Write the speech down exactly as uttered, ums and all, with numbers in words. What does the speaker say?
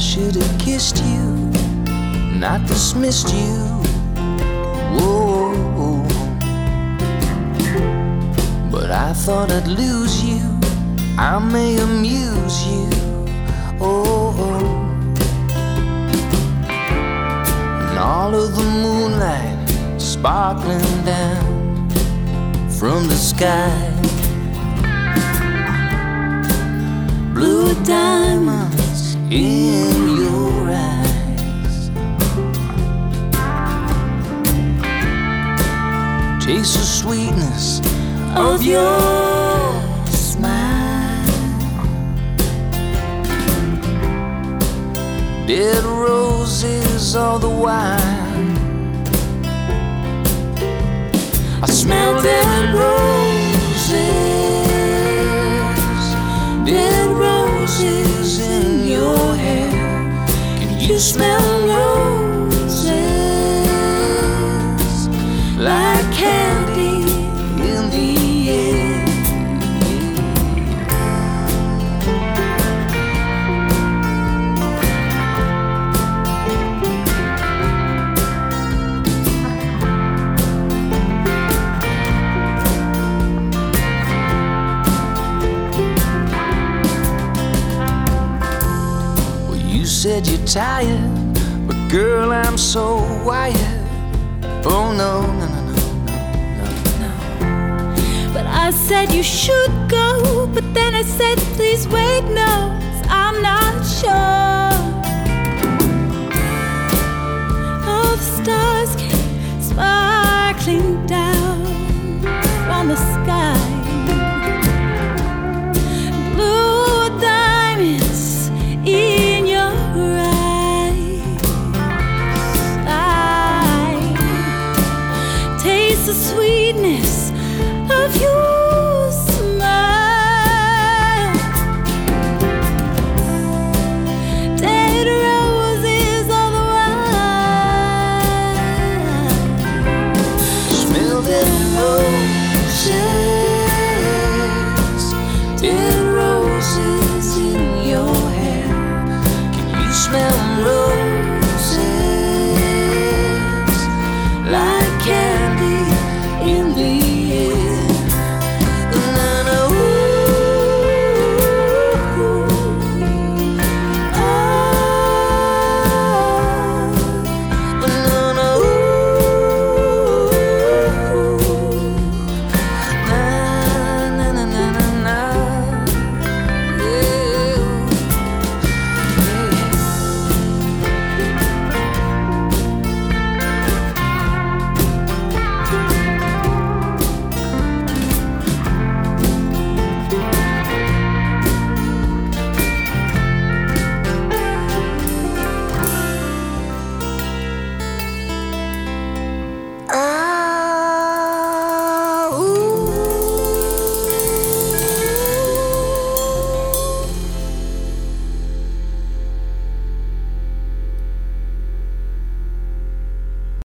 should have kissed you, not dismissed you. Whoa, but I thought I'd lose you. I may amuse you. Oh, and all of the moonlight sparkling down from the sky, blue diamonds in your eyes, taste the sweetness of your smile, dead roses all the while. I smell dead roses, dead roses in your hair. Can you smell roses like candy in the air? You said you're tired, but girl, I'm so wired. Oh no, no, no, no, no, no, no. But I said you should go, but then I said please wait, no, 'cause I'm not sure of stars.